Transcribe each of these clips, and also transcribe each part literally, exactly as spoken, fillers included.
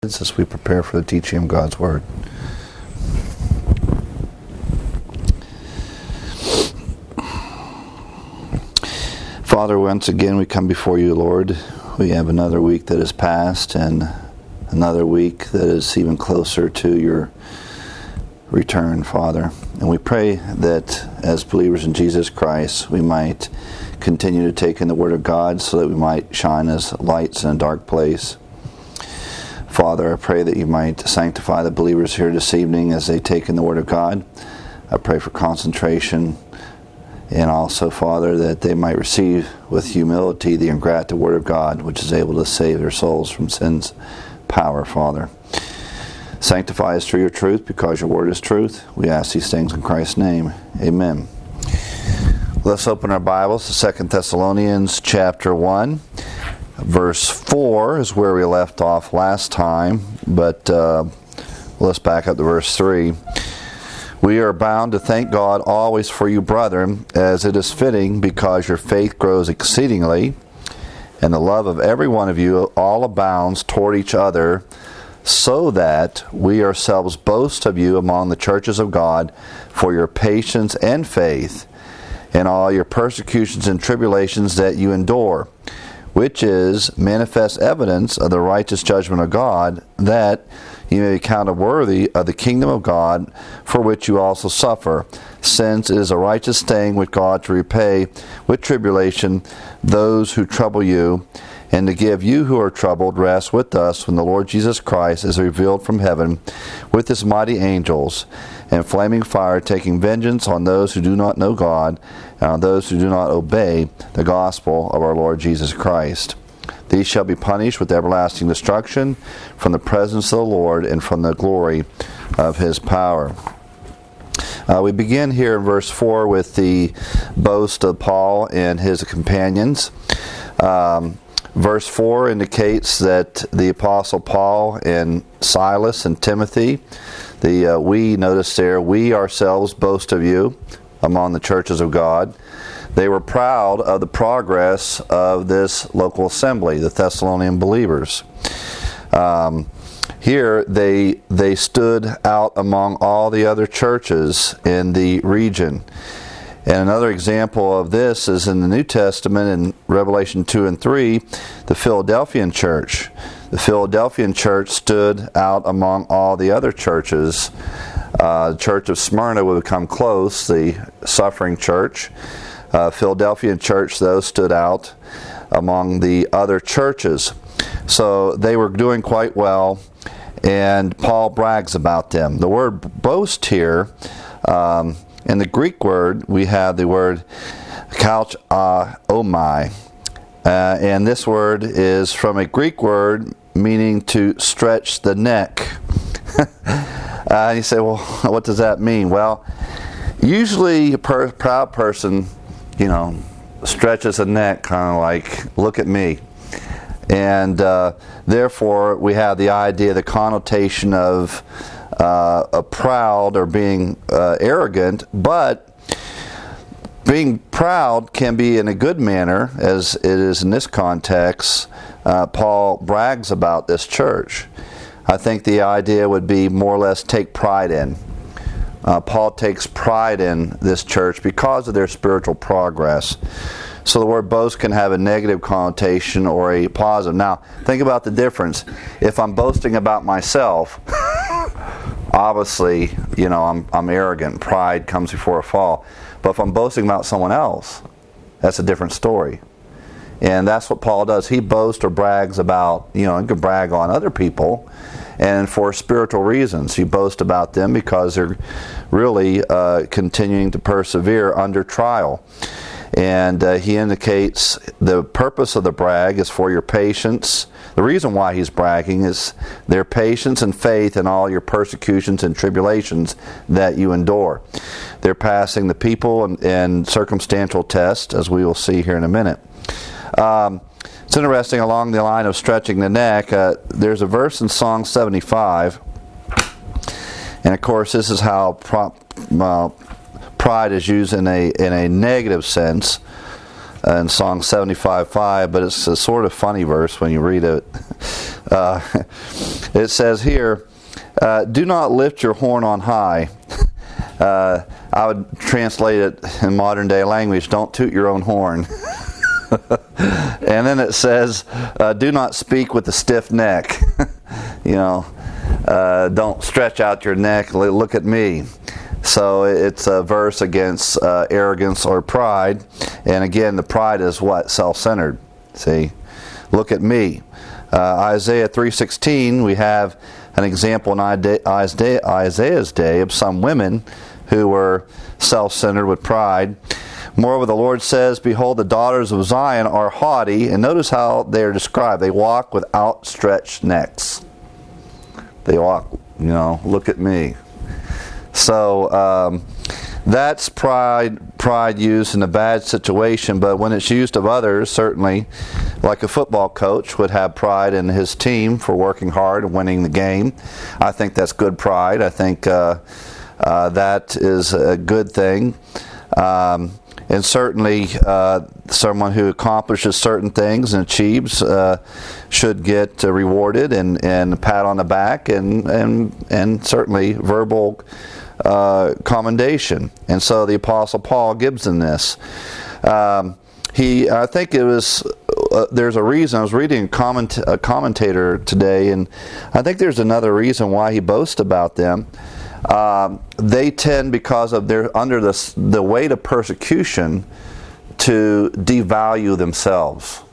As we prepare for the teaching of God's Word. Father, once again we come before you, Lord. We have another week that has passed and another week that is even closer to your return, Father. And we pray that as believers in Jesus Christ, we might continue to take in the Word of God so that we might shine as lights in a dark place. Father, I pray that you might sanctify the believers here this evening as they take in the Word of God. I pray for concentration, and also, Father, that they might receive with humility the engrafted Word of God, which is able to save their souls from sin's power, Father. Sanctify us through your truth, because your Word is truth. We ask these things in Christ's name. Amen. Let's open our Bibles to Second Thessalonians chapter one. Verse four is where we left off last time, but uh, let's back up to verse three. We are bound to thank God always for you, brethren, as it is fitting, because your faith grows exceedingly, and the love of every one of you all abounds toward each other, so that we ourselves boast of you among the churches of God for your patience and faith in all your persecutions and tribulations that you endure, which is manifest evidence of the righteous judgment of God, that you may be counted worthy of the kingdom of God, for which you also suffer, since it is a righteous thing with God to repay with tribulation those who trouble you, and to give you who are troubled rest with us when the Lord Jesus Christ is revealed from heaven with his mighty angels, and flaming fire, taking vengeance on those who do not know God, and on those who do not obey the gospel of our Lord Jesus Christ. These shall be punished with everlasting destruction from the presence of the Lord and from the glory of his power. Uh, we begin here in verse four with the boast of Paul and his companions. Um, verse four indicates that the Apostle Paul and Silas and Timothy, the uh, we, notice there, we ourselves boast of you among the churches of God. They were proud of the progress of this local assembly, the Thessalonian believers. Um, here, they they stood out among all the other churches in the region. And another example of this is in the New Testament in Revelation two and three, the Philadelphian church. The Philadelphian church stood out among all the other churches. Uh, the church of Smyrna would become close, the suffering church. Uh, Philadelphian church, though, stood out among the other churches. So they were doing quite well, and Paul brags about them. The word boast here, um, in the Greek word, we have the word couch uh, omai. Uh, and this word is from a Greek word meaning to stretch the neck. uh, you say, well, what does that mean? Well, usually a per- proud person, you know, stretches a neck, kind of like, look at me. And uh, therefore, we have the idea, the connotation of uh, a proud or being uh, arrogant, but being proud can be in a good manner, as it is in this context. Uh, Paul brags about this church. I think the idea would be more or less take pride in. Uh, Paul takes pride in this church because of their spiritual progress. So the word boast can have a negative connotation or a positive. Now, think about the difference. If I'm boasting about myself, obviously, you know, I'm, I'm arrogant. Pride comes before a fall. But if I'm boasting about someone else, that's a different story. And that's what Paul does. He boasts or brags about, you know, he can brag on other people, and for spiritual reasons. He boasts about them because they're really uh, continuing to persevere under trial. And uh, he indicates the purpose of the brag is for your patience. The reason why he's bragging is their patience and faith in all your persecutions and tribulations that you endure. They're passing the people and, and circumstantial test, as we will see here in a minute. Um, it's interesting, along the line of stretching the neck, uh, there's a verse in Psalm seventy-five, and of course this is how pro- uh, pride is used in a in a negative sense. uh, in Song seventy-five five, but it's a sort of funny verse when you read it. Uh, it says here, uh, do not lift your horn on high. Uh, I would translate it in modern day language, don't toot your own horn. And then it says, uh, do not speak with a stiff neck. You know, uh, don't stretch out your neck, look at me. So it's a verse against uh, arrogance or pride. And again, the pride is what? Self-centered. See? Look at me. Uh, Isaiah three sixteen, we have an example in Isaiah's day of some women who were self-centered with pride. Moreover, the Lord says, behold, the daughters of Zion are haughty. And notice how they are described. They walk with outstretched necks. They walk, you know, look at me. So um, that's pride, pride used in a bad situation, but when it's used of others, certainly, like a football coach would have pride in his team for working hard and winning the game. I think that's good pride. I think uh, uh, that is a good thing. Um, and certainly uh, someone who accomplishes certain things and achieves uh, should get uh, rewarded and, and a pat on the back and, and, and certainly verbal Uh, commendation. And so the Apostle Paul gives them this. Um, he, I think it was, uh, there's a reason, I was reading a, comment, a commentator today, and I think there's another reason why he boasts about them. Um, they tend, because of their, under the, the weight of persecution, to devalue themselves.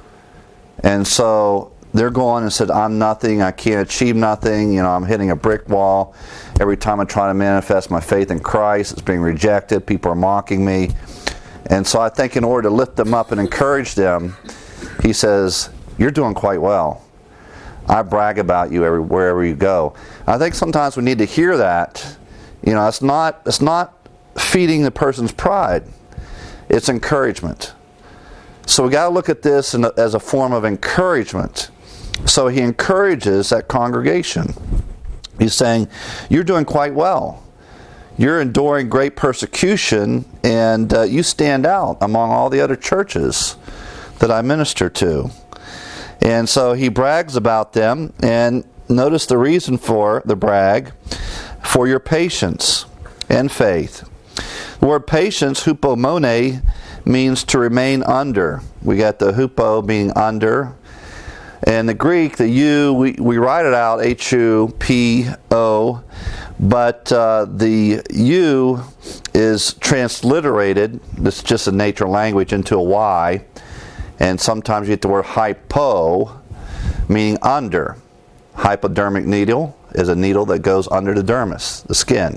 And so they're going and said, I'm nothing, I can't achieve nothing, you know, I'm hitting a brick wall. Every time I try to manifest my faith in Christ, it's being rejected, people are mocking me. And so I think in order to lift them up and encourage them, he says, you're doing quite well. I brag about you every, wherever you go. I think sometimes we need to hear that. You know, it's not, it's not feeding the person's pride. It's encouragement. So we got to look at this in a, as a form of encouragement. So he encourages that congregation. He's saying, you're doing quite well. You're enduring great persecution, and uh, you stand out among all the other churches that I minister to. And so he brags about them, and notice the reason for the brag, for your patience and faith. The word patience, hupomone, means to remain under. We got the hupo being under. And the Greek, the U, we, we write it out H U P O, but uh, the U is transliterated, this is just a nature language, into a Y. And sometimes you get the word hypo, meaning under. Hypodermic needle is a needle that goes under the dermis, the skin.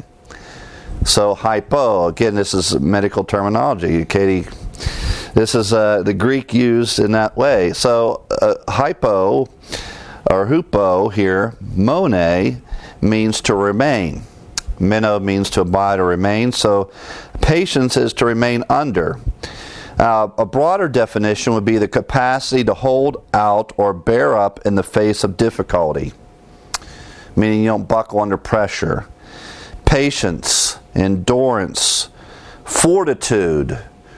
So hypo, again, this is medical terminology. Katie, this is uh, the Greek used in that way. So uh, hypo, or hupo here, mone, means to remain. Meno means to abide or remain. So patience is to remain under. Uh, a broader definition would be the capacity to hold out or bear up in the face of difficulty. Meaning you don't buckle under pressure. Patience, endurance, fortitude,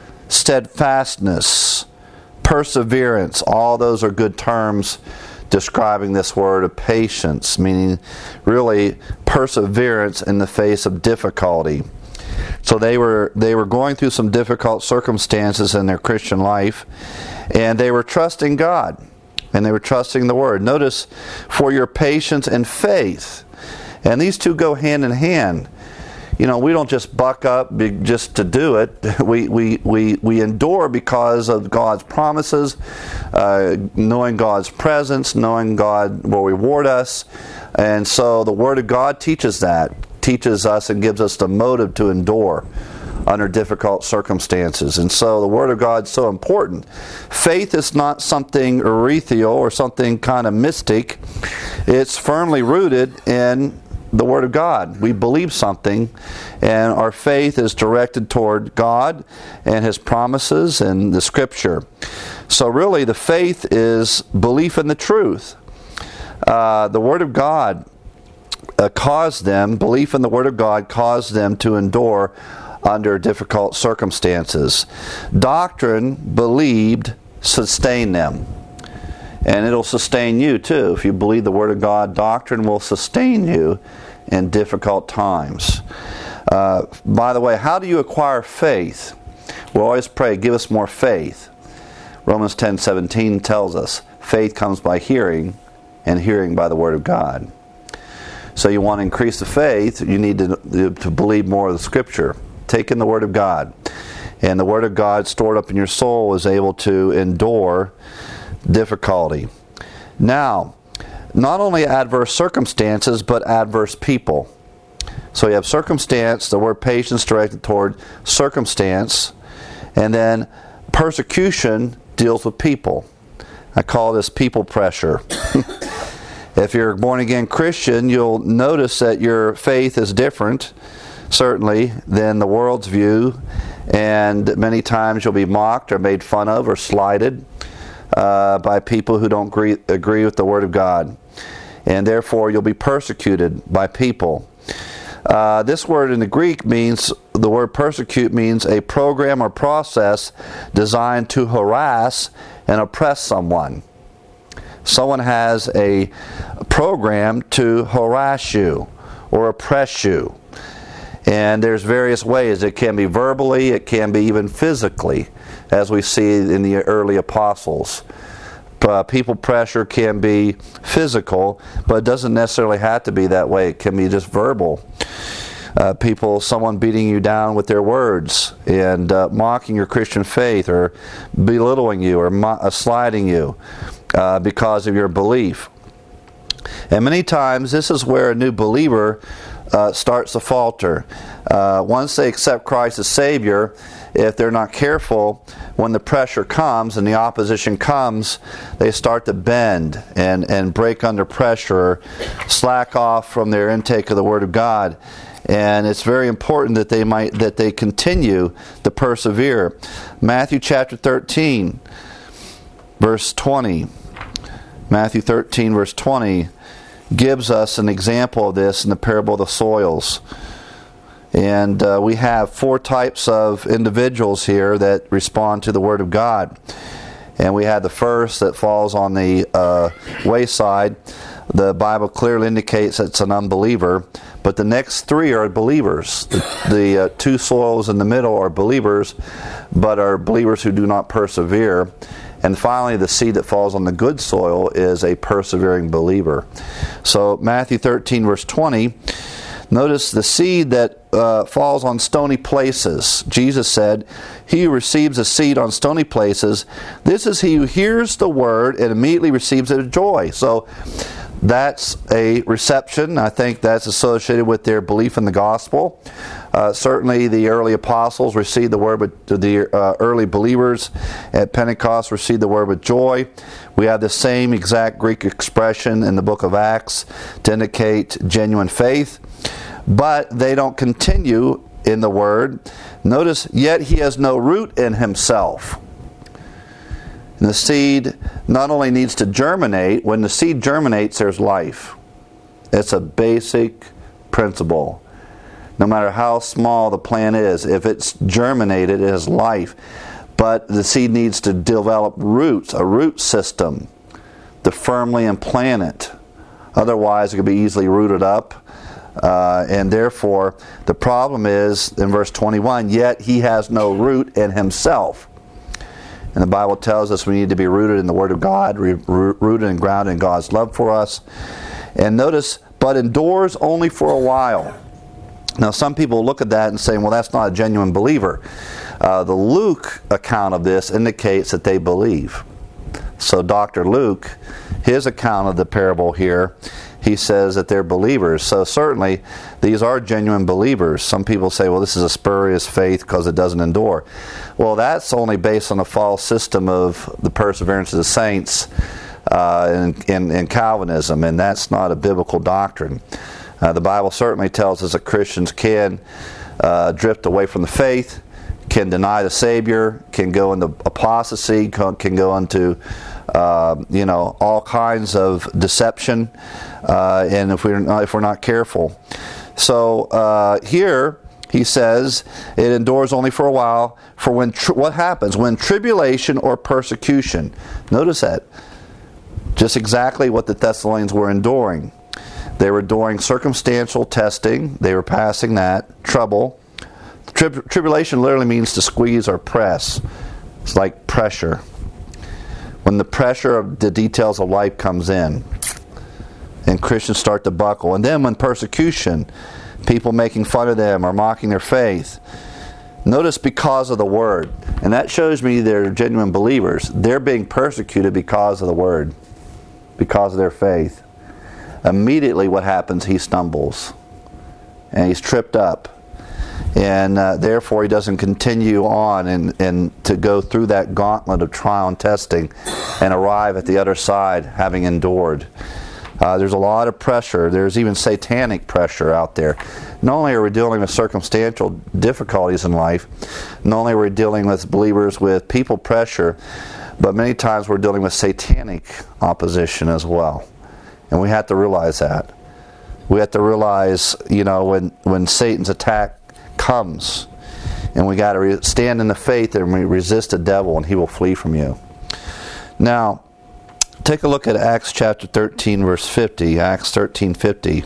steadfastness, perseverance, all those are good terms describing this word of patience, meaning really perseverance in the face of difficulty. So they were they were going through some difficult circumstances in their Christian life, and they were trusting God, and they were trusting the Word. Notice, for your patience and faith, and these two go hand in hand. You know, we don't just buck up just to do it. We we we, we endure because of God's promises, uh, knowing God's presence, knowing God will reward us. And so the Word of God teaches that, teaches us and gives us the motive to endure under difficult circumstances. And so the Word of God is so important. Faith is not something ethereal or something kind of mystic. It's firmly rooted in the Word of God. We believe something, and our faith is directed toward God and His promises and the Scripture. So really the faith is belief in the truth. Uh, the Word of God uh, caused them, belief in the Word of God caused them to endure under difficult circumstances. Doctrine, believed, sustained them. And it'll sustain you too. If you believe the Word of God, doctrine will sustain you in difficult times. Uh, by the way, how do you acquire faith? We always pray, give us more faith. Romans ten seventeen tells us, faith comes by hearing, and hearing by the Word of God. So you want to increase the faith, you need to, to believe more of the Scripture. Take in the Word of God. And the Word of God stored up in your soul is able to endure difficulty. Now, not only adverse circumstances, but adverse people. So you have circumstance, the word patience directed toward circumstance, and then persecution deals with people. I call this people pressure. If you're a born-again Christian, you'll notice that your faith is different, certainly, than the world's view, and many times you'll be mocked or made fun of or slighted uh, by people who don't agree, agree with the Word of God. And therefore, you'll be persecuted by people. Uh, this word in the Greek means, the word persecute means a program or process designed to harass and oppress someone. Someone has a program to harass you or oppress you. And there's various ways. It can be verbally, it can be even physically, as we see in the early apostles. Uh, people pressure can be physical, but it doesn't necessarily have to be that way. It can be just verbal. Uh, people, someone beating you down with their words and uh, mocking your Christian faith, or belittling you, or mo- uh, sliding you uh, because of your belief. And many times this is where a new believer uh, starts to falter. Uh, once they accept Christ as Savior, if they're not careful, when the pressure comes and the opposition comes, they start to bend and, and break under pressure, or slack off from their intake of the Word of God. And it's very important that they might that they continue to persevere. Matthew chapter thirteen, verse twenty. Matthew thirteen, verse twenty gives us an example of this in the parable of the soils. And uh, we have four types of individuals here that respond to the Word of God. And we have the first that falls on the uh, wayside. The Bible clearly indicates it's an unbeliever. But the next three are believers. The, the uh, two soils in the middle are believers, but are believers who do not persevere. And finally, the seed that falls on the good soil is a persevering believer. So Matthew thirteen, verse twenty, notice the seed that uh, falls on stony places. Jesus said, he who receives a seed on stony places, this is he who hears the word and immediately receives it with joy. So that's a reception. I think that's associated with their belief in the gospel. Uh, certainly the early apostles received the word with the uh, early believers at Pentecost received the word with joy. We have the same exact Greek expression in the book of Acts to indicate genuine faith. But they don't continue in the word. Notice, yet he has no root in himself. And the seed not only needs to germinate, when the seed germinates, there's life. It's a basic principle. No matter how small the plant is, if it's germinated, it has life. But the seed needs to develop roots, a root system, to firmly implant it. Otherwise, it could be easily rooted up. Uh, and therefore, the problem is, in verse twenty-one, yet he has no root in himself. And the Bible tells us we need to be rooted in the Word of God, rooted and grounded in God's love for us. And notice, but endures only for a while. Now, some people look at that and say, well, that's not a genuine believer. Uh, the Luke account of this indicates that they believe. So Doctor Luke, his account of the parable here, he says that they're believers. So certainly, these are genuine believers. Some people say, well, this is a spurious faith because it doesn't endure. Well, that's only based on a false system of the perseverance of the saints uh, in, in, in Calvinism, and that's not a biblical doctrine. Uh, the Bible certainly tells us that Christians can uh, drift away from the faith, can deny the Savior, can go into apostasy, can, can go into uh, you know all kinds of deception, uh, and if we're not, if we're not careful. So uh, here he says, it endures only for a while. For when tri- what happens? When tribulation or persecution. Notice that. Just exactly what the Thessalonians were enduring. They were enduring circumstantial testing. They were passing that. Trouble. Tri- tribulation literally means to squeeze or press. It's like pressure. When the pressure of the details of life comes in, and Christians start to buckle. And then when persecution, people making fun of them or mocking their faith. Notice because of the Word. And that shows me they're genuine believers. They're being persecuted because of the Word. Because of their faith. Immediately what happens? He stumbles. And he's tripped up. And uh, therefore he doesn't continue on and, and to go through that gauntlet of trial and testing and arrive at the other side having endured. Uh, there's a lot of pressure. There's even satanic pressure out there. Not only are we dealing with circumstantial difficulties in life, not only are we dealing with believers with people pressure, but many times we're dealing with satanic opposition as well. And we have to realize that. We have to realize, you know, when, when Satan's attack comes, and we got to re- stand in the faith and we resist the devil, and he will flee from you. Now, take a look at Acts chapter thirteen, verse fifty. Acts thirteen fifty.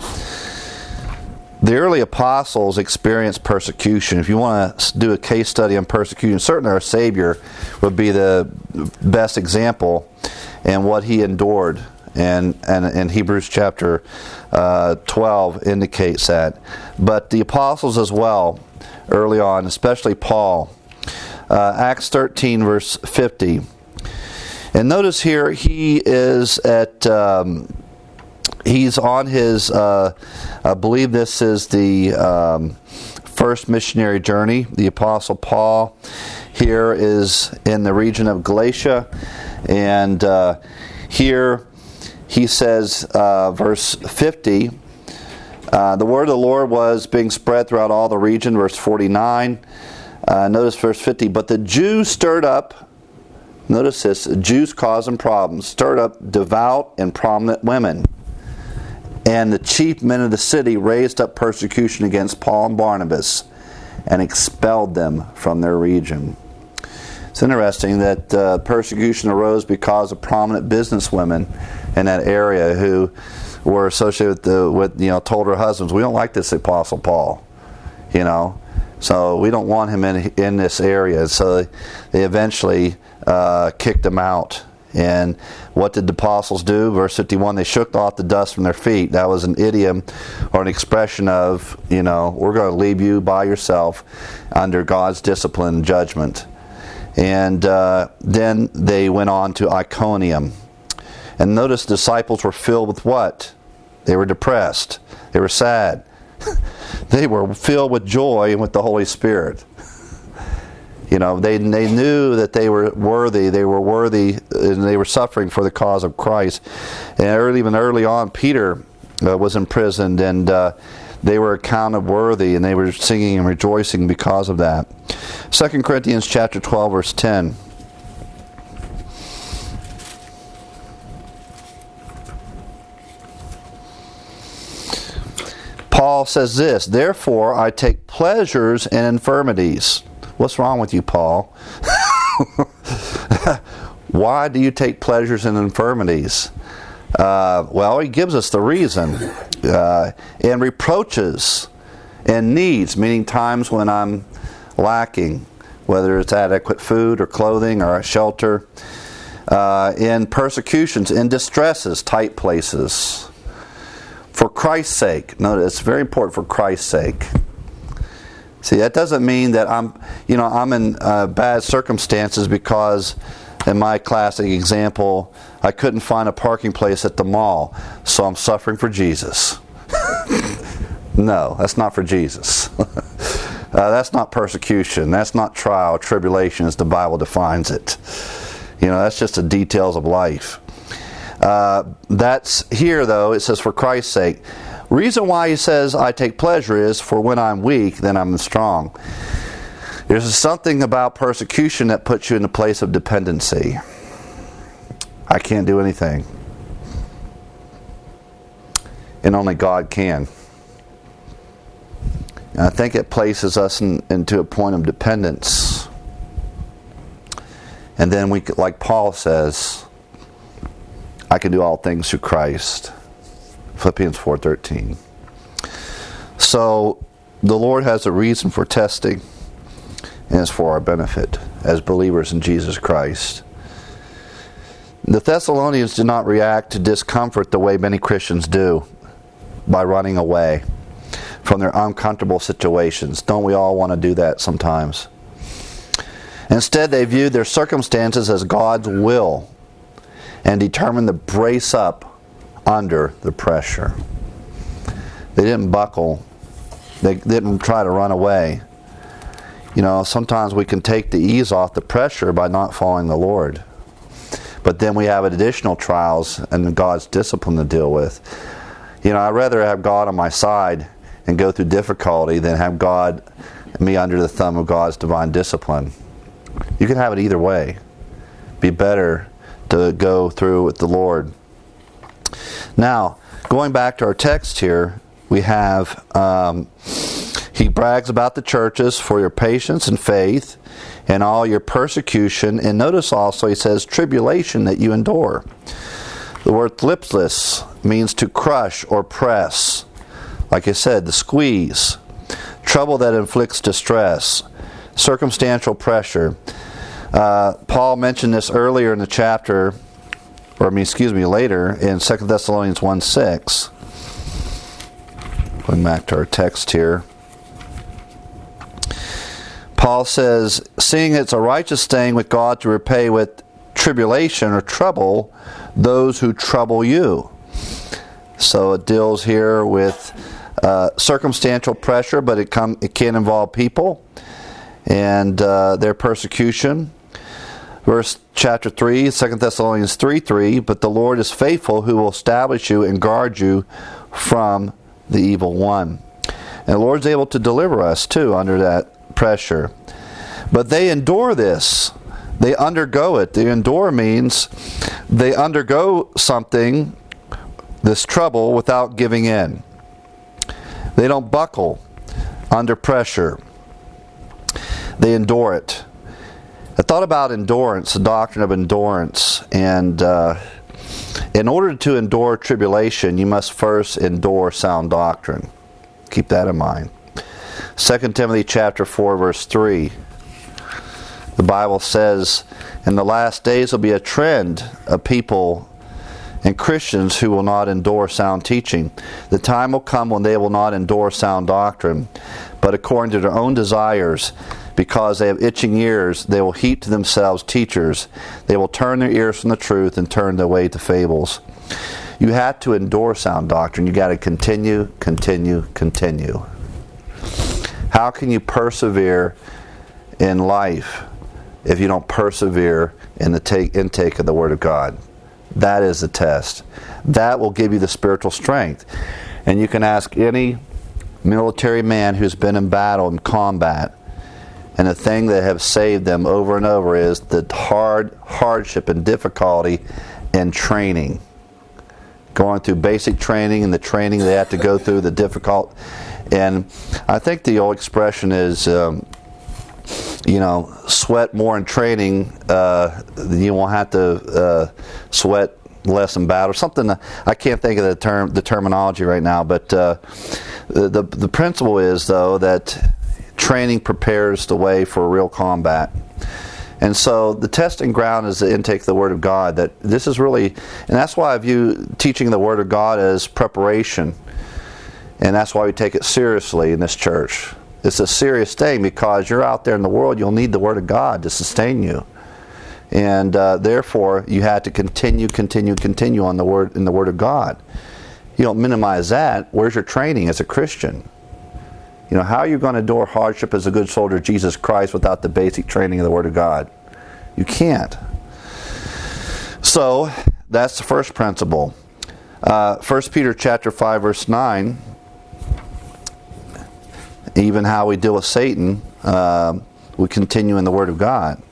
The early apostles experienced persecution. If you want to do a case study on persecution, certainly our Savior would be the best example in what he endured. And, and, and Hebrews chapter uh, twelve indicates that. But the apostles as well, early on, especially Paul. Uh, Acts thirteen, verse fifty. And notice here, he is at, um, he's on his, uh, I believe this is the um, first missionary journey. The Apostle Paul here is in the region of Galatia. And uh, here he says, uh, verse fifty, uh, the word of the Lord was being spread throughout all the region. Verse forty-nine, uh, notice verse fifty, but the Jews stirred up, notice this, Jews causing problems, stirred up devout and prominent women. And the chief men of the city raised up persecution against Paul and Barnabas and expelled them from their region. It's interesting that uh, persecution arose because of prominent businesswomen in that area who were associated with, the, with, you know, told her husbands, we don't like this Apostle Paul, you know, so we don't want him in in this area. So they eventually uh, kicked him out. And what did the apostles do? Verse fifty-one, they shook off the dust from their feet. That was an idiom or an expression of, you know, we're going to leave you by yourself under God's discipline and judgment. And uh, then they went on to Iconium. And notice the disciples were filled with what? They were depressed. They were sad. They were filled with joy and with the Holy Spirit. You know, they they knew that they were worthy. They were worthy, and they were suffering for the cause of Christ. And early, even early on, Peter uh, was imprisoned, and uh, they were accounted worthy, and they were singing and rejoicing because of that. Second Corinthians chapter twelve, verse ten. Paul says this, therefore I take pleasures in infirmities. What's wrong with you, Paul? Why do you take pleasures in infirmities? Uh, well, he gives us the reason. Uh, in reproaches and needs, meaning times when I'm lacking, whether it's adequate food or clothing or shelter. Uh, in persecutions, in distresses, tight places. For Christ's sake. Notice, it's very important for Christ's sake. See, that doesn't mean that I'm, you know, I'm in uh, bad circumstances because, in my classic example, I couldn't find a parking place at the mall, so I'm suffering for Jesus. No, that's not for Jesus. uh, that's not persecution. That's not trial, tribulation, as the Bible defines it. You know, that's just the details of life. Uh, that's here, though, it says, for Christ's sake. Reason why he says, I take pleasure is, for when I'm weak, then I'm strong. There's something about persecution that puts you in a place of dependency. I can't do anything. And only God can. And I think it places us in, into a point of dependence. And then we, like Paul says, I can do all things through Christ. Philippians four thirteen. So the Lord has a reason for testing, and it's for our benefit as believers in Jesus Christ. The Thessalonians did not react to discomfort the way many Christians do, by running away from their uncomfortable situations. Don't we all want to do that sometimes? Instead, they viewed their circumstances as God's will and determined to brace up under the pressure. They didn't buckle. They didn't try to run away. You know, sometimes we can take the ease off the pressure by not following the Lord. But then we have additional trials and God's discipline to deal with. You know, I'd rather have God on my side and go through difficulty than have God, me under the thumb of God's divine discipline. You can have it either way. Be better to go through with the Lord. Now, going back to our text here, we have, um, he brags about the churches for your patience and faith and all your persecution. And notice also he says tribulation that you endure. The word thlipsis means to crush or press. Like I said, the squeeze. Trouble that inflicts distress. Circumstantial pressure. Uh, Paul mentioned this earlier in the chapter, or I mean, excuse me, later in Second Thessalonians one six. Going back to our text here. Paul says, seeing it's a righteous thing with God to repay with tribulation or trouble those who trouble you. So it deals here with uh, circumstantial pressure, but it, come, it can involve people and uh, their persecution. Verse chapter three, Second Thessalonians three three, but the Lord is faithful who will establish you and guard you from the evil one. And the Lord's able to deliver us too under that pressure. But they endure this. They undergo it. The endure means they undergo something, this trouble, without giving in. They don't buckle under pressure. They endure it. I thought about endurance, the doctrine of endurance, and uh, in order to endure tribulation, you must first endure sound doctrine. Keep that in mind. Second Timothy chapter four, verse three. The Bible says, in the last days will be a trend of people and Christians who will not endure sound teaching. The time will come when they will not endure sound doctrine, but according to their own desires, because they have itching ears, they will heap to themselves teachers. They will turn their ears from the truth and turn their way to fables. You have to endure sound doctrine. You got to continue, continue, continue. How can you persevere in life if you don't persevere in the take, intake of the Word of God? That is the test. That will give you the spiritual strength. And you can ask any military man who's been in battle and combat, and the thing that have saved them over and over is the hard hardship and difficulty in training. Going through basic training and the training they have to go through, the difficult. And I think the old expression is, um, you know, sweat more in training, uh, you won't have to uh, sweat less in battle. Something, I can't think of the term, the terminology right now, but uh, the, the the principle is, though, that training prepares the way for real combat. And so the testing ground is the intake of the Word of God. That this is really, and that's why I view teaching the Word of God as preparation. And that's why we take it seriously in this church. It's a serious thing because you're out there in the world, you'll need the Word of God to sustain you. And uh, therefore, you have to continue, continue, continue on the Word in the Word of God. You don't minimize that. Where's your training as a Christian? You know, how are you going to endure hardship as a good soldier of Jesus Christ without the basic training of the Word of God? You can't. So, that's the first principle. Uh, First Peter chapter five, verse nine, even how we deal with Satan, uh, we continue in the Word of God.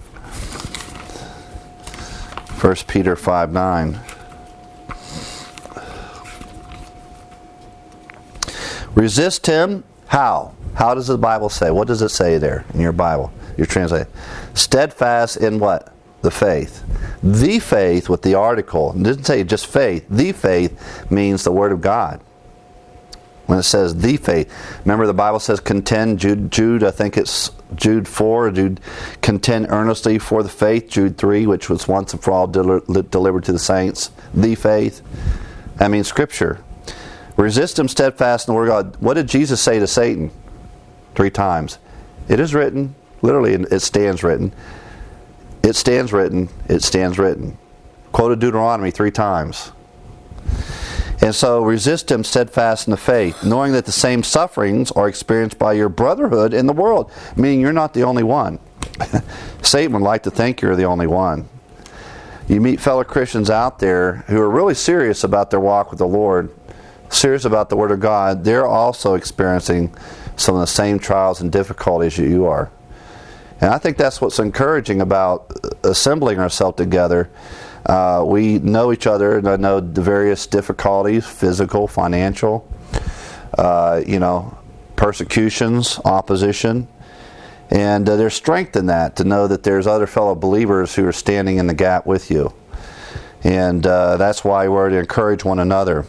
First Peter five nine. Resist him How? How does the Bible say? What does it say there in your Bible? Your translation. Steadfast in what? The faith. The faith with the article. It doesn't say just faith. The faith means the Word of God. When it says the faith. Remember the Bible says contend, Jude, Jude I think it's Jude four, Jude, contend earnestly for the faith, Jude three, which was once and for all del- delivered to the saints. The faith. I mean Scripture. Resist him steadfast in the Word of God. What did Jesus say to Satan? Three times. It is written. Literally, it stands written. It stands written. It stands written. Quoted Deuteronomy three times. And so resist him steadfast in the faith, knowing that the same sufferings are experienced by your brotherhood in the world. Meaning you're not the only one. Satan would like to think you're the only one. You meet fellow Christians out there who are really serious about their walk with the Lord, serious about the Word of God. They're also experiencing some of the same trials and difficulties that you are. And I think that's what's encouraging about assembling ourselves together. Uh, we know each other, and I know the various difficulties, physical, financial, uh, you know, persecutions, opposition. And uh, there's strength in that, to know that there's other fellow believers who are standing in the gap with you. And uh, that's why we're to encourage one another.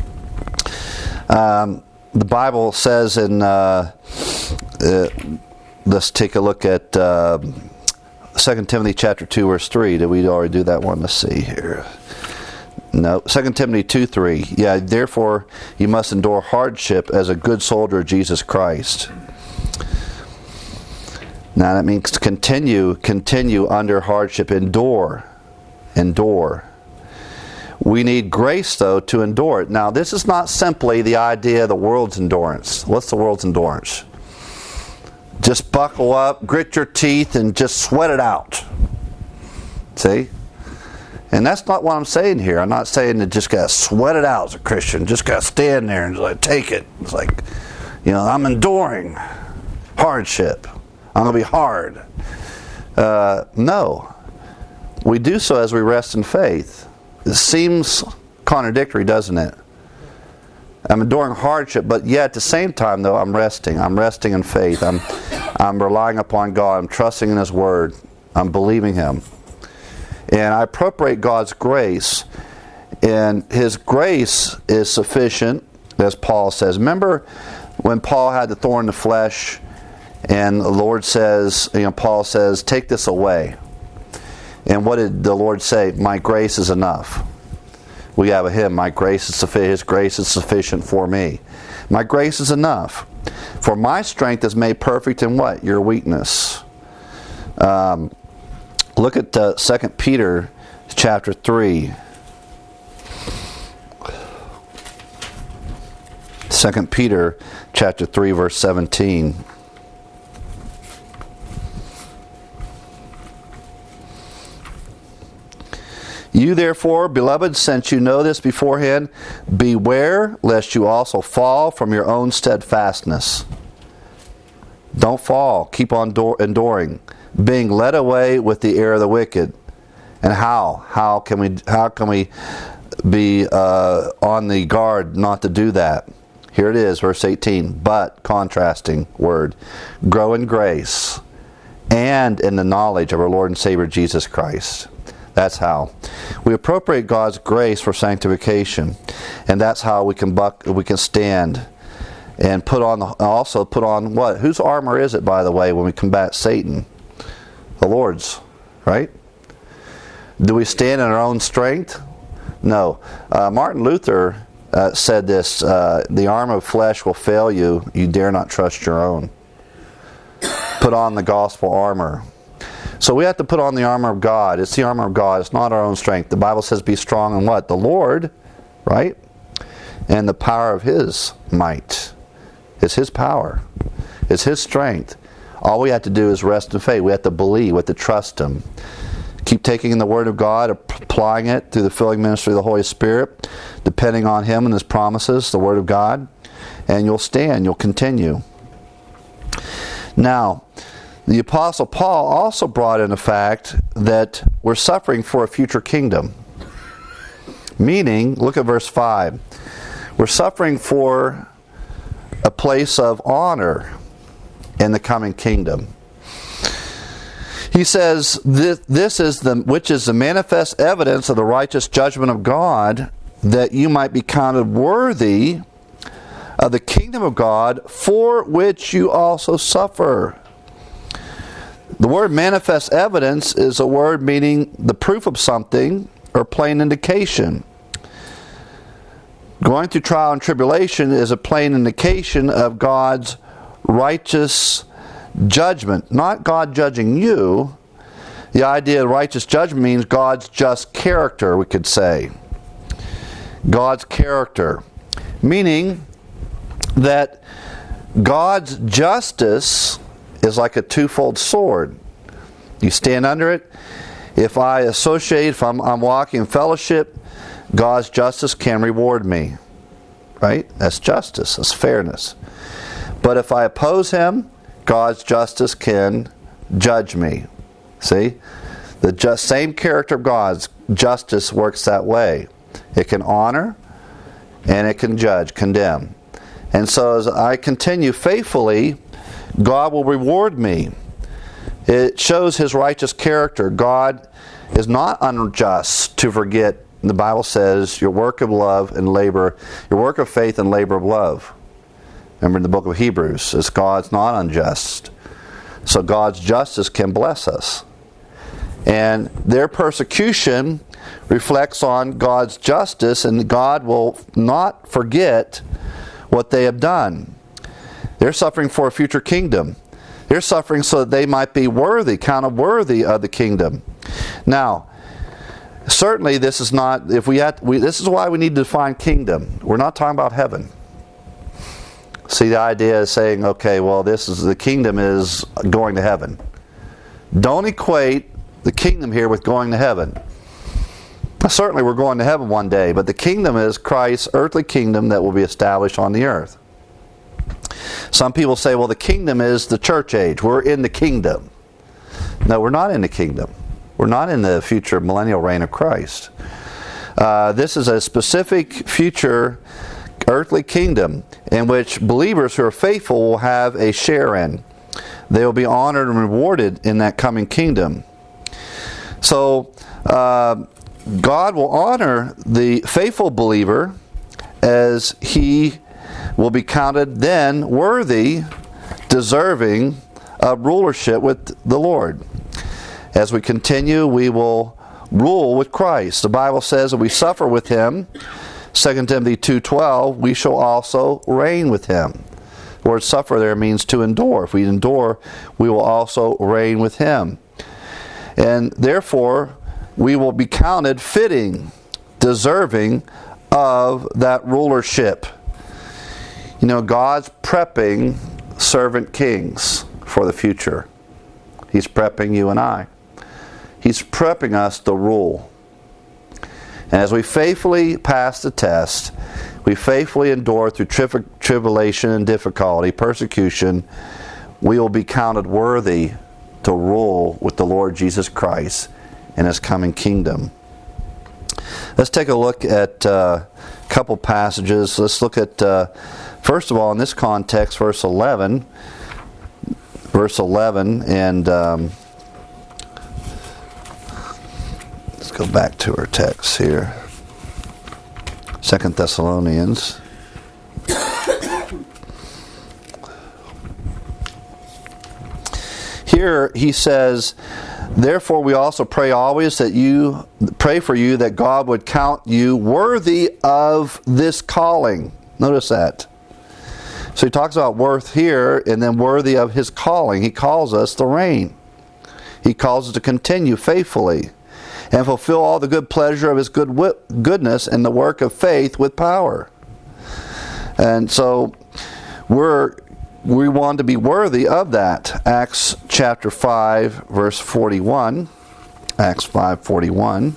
Um, the Bible says in, uh, uh, let's take a look at uh, Second Timothy chapter two, verse three. Did we already do that one? Let's see here. No. Second Timothy two, three. Yeah, therefore you must endure hardship as a good soldier of Jesus Christ. Now that means continue, continue under hardship. Endure. Endure. We need grace, though, to endure it. Now, this is not simply the idea of the world's endurance. What's the world's endurance? Just buckle up, grit your teeth, and just sweat it out. See? And that's not what I'm saying here. I'm not saying that just got to sweat it out as a Christian. Just got to stand there and just like take it. It's like, you know, I'm enduring hardship. I'm going to be hard. Uh, no. We do so as we rest in faith. It seems contradictory, doesn't it? I'm enduring hardship, but yet at the same time, though, I'm resting. I'm resting in faith. I'm, I'm relying upon God. I'm trusting in His Word. I'm believing Him. And I appropriate God's grace. And His grace is sufficient, as Paul says. Remember when Paul had the thorn in the flesh, and the Lord says, you know, Paul says, take this away. And what did the Lord say? My grace is enough. We have a hymn, my grace is sufficient, His grace is sufficient for me. My grace is enough. For my strength is made perfect in what? Your weakness. Um, look at uh, Second Peter chapter three. Second Peter chapter three, verse seventeen. You therefore, beloved, since you know this beforehand, beware lest you also fall from your own steadfastness. Don't fall. Keep on do- enduring, being led away with the error of the wicked. And how? How can we? How can we be uh, on the guard not to do that? Here it is, verse eighteen. But, contrasting word, grow in grace and in the knowledge of our Lord and Savior Jesus Christ. That's how. We appropriate God's grace for sanctification. And that's how we can buck, we can stand and put on, the, also put on what? Whose armor is it, by the way, when we combat Satan? The Lord's, right? Do we stand in our own strength? No. Uh, Martin Luther uh, said this, uh, the arm of flesh will fail you. You dare not trust your own. Put on the gospel armor. So we have to put on the armor of God. It's the armor of God. It's not our own strength. The Bible says be strong in what? The Lord, right? And the power of His might. It's His power. It's His strength. All we have to do is rest in faith. We have to believe. We have to trust Him. Keep taking in the Word of God, applying it through the filling ministry of the Holy Spirit, depending on Him and His promises, the Word of God, and you'll stand. You'll continue. Now, the Apostle Paul also brought in the fact that we're suffering for a future kingdom. Meaning, look at verse five. We're suffering for a place of honor in the coming kingdom. He says, this, this is the which is the manifest evidence of the righteous judgment of God, that you might be counted worthy of the kingdom of God, for which you also suffer. The word manifest evidence is a word meaning the proof of something or plain indication. Going through trial and tribulation is a plain indication of God's righteous judgment. Not God judging you. The idea of righteous judgment means God's just character, we could say. God's character. Meaning that God's justice is like a twofold sword. You stand under it. If I associate, if I'm, I'm walking in fellowship, God's justice can reward me. Right? That's justice. That's fairness. But if I oppose Him, God's justice can judge me. See? The just same character of God's justice works that way. It can honor and it can judge, condemn. And so as I continue faithfully, God will reward me. It shows His righteous character. God is not unjust to forget, the Bible says, your work of love and labor, your work of faith and labor of love. Remember in the book of Hebrews, it says God's not unjust. So God's justice can bless us. And their persecution reflects on God's justice, and God will not forget what they have done. They're suffering for a future kingdom. They're suffering so that they might be worthy, counted worthy of the kingdom. Now, certainly this is not, if we had, we, this is why we need to define kingdom. We're not talking about heaven. See, the idea is saying, okay, well, this is the kingdom is going to heaven. Don't equate the kingdom here with going to heaven. Now, certainly we're going to heaven one day, but the kingdom is Christ's earthly kingdom that will be established on the earth. Some people say, well, the kingdom is the church age. We're in the kingdom. No, we're not in the kingdom. We're not in the future millennial reign of Christ. Uh, this is a specific future earthly kingdom in which believers who are faithful will have a share in. They will be honored and rewarded in that coming kingdom. So, uh, God will honor the faithful believer as he will be counted then worthy, deserving of rulership with the Lord. As we continue, we will rule with Christ. The Bible says that we suffer with Him. Second Timothy two twelve, we shall also reign with Him. The word suffer there means to endure. If we endure, we will also reign with Him. And therefore, we will be counted fitting, deserving of that rulership. You know, God's prepping servant kings for the future. He's prepping you and I. He's prepping us to rule. And as we faithfully pass the test, we faithfully endure through tri- tribulation and difficulty, persecution, we will be counted worthy to rule with the Lord Jesus Christ in His coming kingdom. Let's take a look at uh, a couple passages. Let's look at, uh, first of all, in this context, verse eleven. Verse eleven, and um, let's go back to our text here. Second Thessalonians. Here he says, therefore we also pray always that you pray for you that God would count you worthy of this calling. Notice that. So he talks about worth here and then worthy of His calling. He calls us to reign. He calls us to continue faithfully and fulfill all the good pleasure of His good goodness and the work of faith with power. And so we're we want to be worthy of that. Acts chapter five, verse forty-one. Acts five forty-one.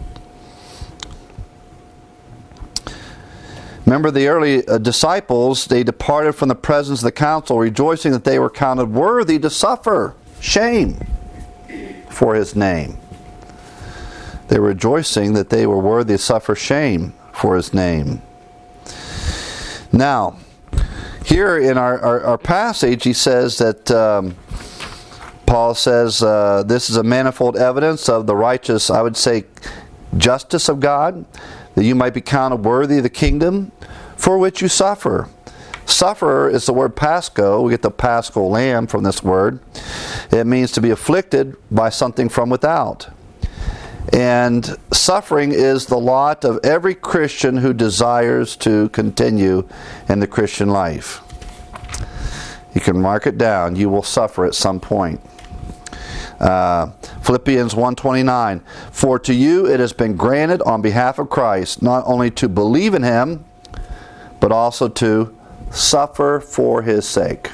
Remember the early uh, disciples, they departed from the presence of the council, rejoicing that they were counted worthy to suffer shame for His name. They were rejoicing that they were worthy to suffer shame for His name. Now, here in our, our, our passage, he says that um, Paul says uh, this is a manifold evidence of the righteous, I would say, justice of God, that you might be counted worthy of the kingdom for which you suffer. Suffer is the word Pasco. We get the Paschal lamb from this word. It means to be afflicted by something from without. And suffering is the lot of every Christian who desires to continue in the Christian life. You can mark it down. You will suffer at some point. Uh, Philippians one twenty-nine, for to you it has been granted on behalf of Christ not only to believe in Him, but also to suffer for His sake.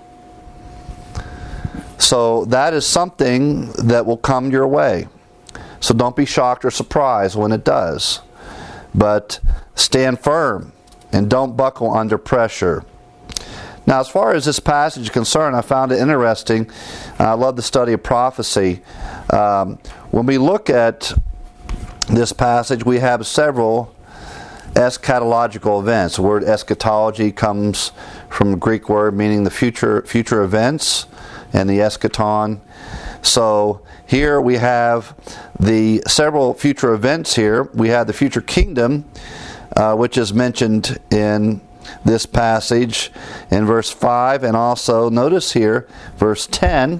So that is something that will come your way. So don't be shocked or surprised when it does. But stand firm and don't buckle under pressure. Now, as far as this passage is concerned, I found it interesting. I love the study of prophecy. Um, when we look at this passage, we have several eschatological events. The word eschatology comes from a Greek word meaning the future future events, and the eschaton. So here we have the several future events here. We have the future kingdom, uh, which is mentioned in this passage in verse five, and also notice here, verse ten,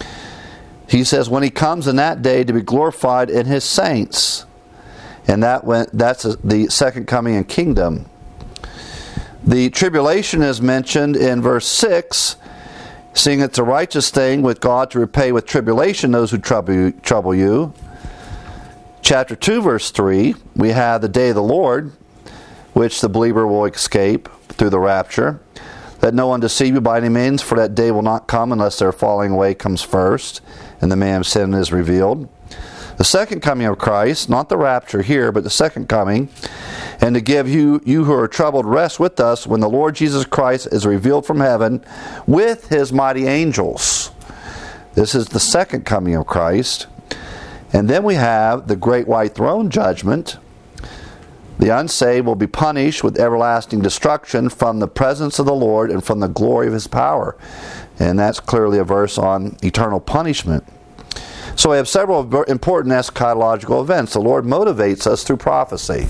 he says, when He comes in that day to be glorified in His saints. And that went, that's the second coming and kingdom. The tribulation is mentioned in verse six, seeing it's a righteous thing with God to repay with tribulation those who trouble you. Trouble you. Chapter two, verse three, we have the day of the Lord, which the believer will escape through the rapture. Let no one deceive you by any means, for that day will not come unless their falling away comes first, and the man of sin is revealed. The second coming of Christ, not the rapture here, but the second coming, and to give you, you who are troubled rest with us when the Lord Jesus Christ is revealed from heaven with His mighty angels. This is the second coming of Christ. And then we have the great white throne judgment. The unsaved will be punished with everlasting destruction from the presence of the Lord and from the glory of His power. And that's clearly a verse on eternal punishment. So we have several important eschatological events. The Lord motivates us through prophecy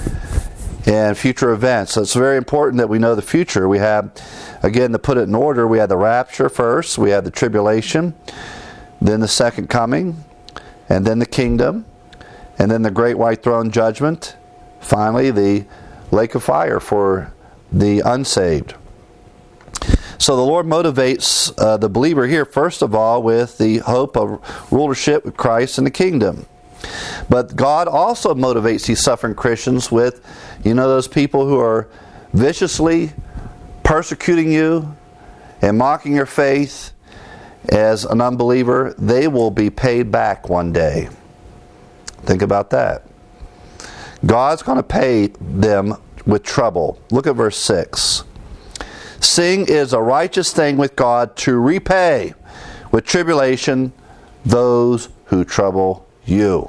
and future events. So it's very important that we know the future. We have, again, to put it in order, we have the rapture first, we have the tribulation, then the second coming, and then the kingdom, and then the great white throne judgment, finally the lake of fire for the unsaved. So the Lord motivates uh, the believer here, first of all, with the hope of rulership with Christ in the kingdom. But God also motivates these suffering Christians with, you know, those people who are viciously persecuting you and mocking your faith as an unbeliever. They will be paid back one day. Think about that. God's going to pay them with trouble. Look at verse six. Seeing is a righteous thing with God to repay with tribulation those who trouble you.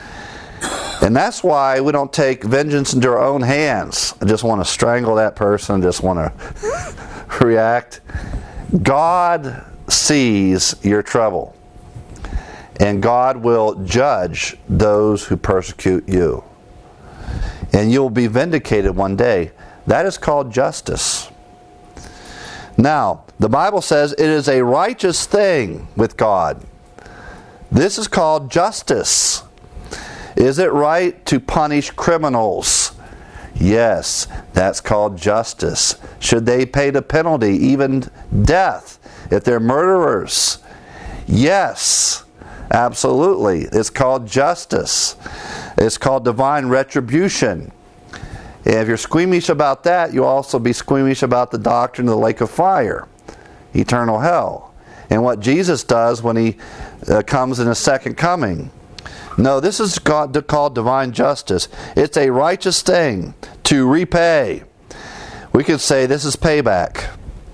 And that's why we don't take vengeance into our own hands. I just want to strangle that person, just want to react. God sees your trouble, and God will judge those who persecute you. And you'll be vindicated one day. That is called justice. Now, the Bible says it is a righteous thing with God. This is called justice. Is it right to punish criminals? Yes, that's called justice. Should they pay the penalty, even death, if they're murderers? Yes, absolutely. It's called justice. It's called divine retribution. And if you're squeamish about that, you'll also be squeamish about the doctrine of the lake of fire, eternal hell, and what Jesus does when He uh, comes in His second coming. No, this is God, called divine justice. It's a righteous thing to repay. We could say this is payback.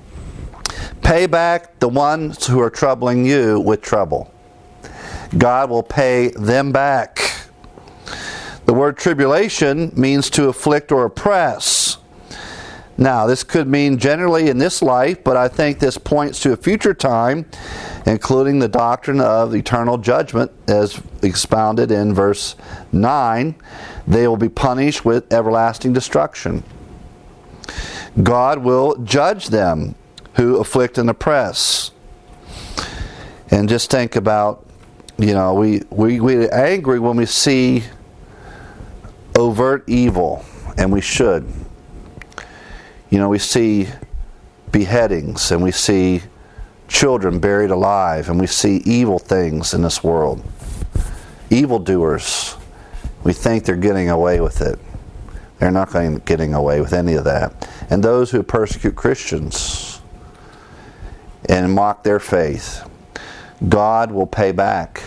Pay back the ones who are troubling you with trouble. God will pay them back. The word tribulation means to afflict or oppress. Now, this could mean generally in this life, but I think this points to a future time, including the doctrine of eternal judgment as expounded in verse nine. They will be punished with everlasting destruction. God will judge them who afflict and oppress. And just think about, you know, we, we, we're angry when we see overt evil, and we should. You know, we see beheadings, and we see children buried alive, and we see evil things in this world. Evildoers. We think they're getting away with it. They're not getting away with any of that. And those who persecute Christians and mock their faith, God will pay back.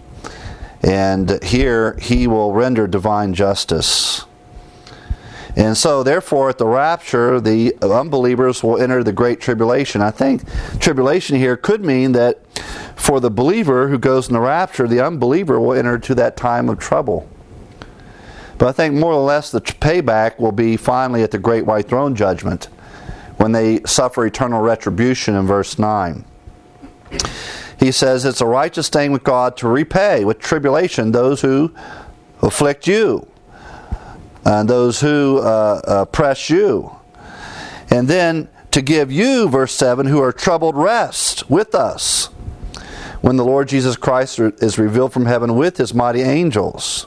And here He will render divine justice. And so, therefore, at the rapture, the unbelievers will enter the Great Tribulation. I think tribulation here could mean that for the believer who goes in the rapture, the unbeliever will enter to that time of trouble. But I think more or less the payback will be finally at the Great White Throne Judgment, when they suffer eternal retribution in verse nine. He says it's a righteous thing with God to repay with tribulation those who afflict you, and those who uh, oppress you. And then to give you, verse seven, who are troubled, rest with us when the Lord Jesus Christ is revealed from heaven with His mighty angels.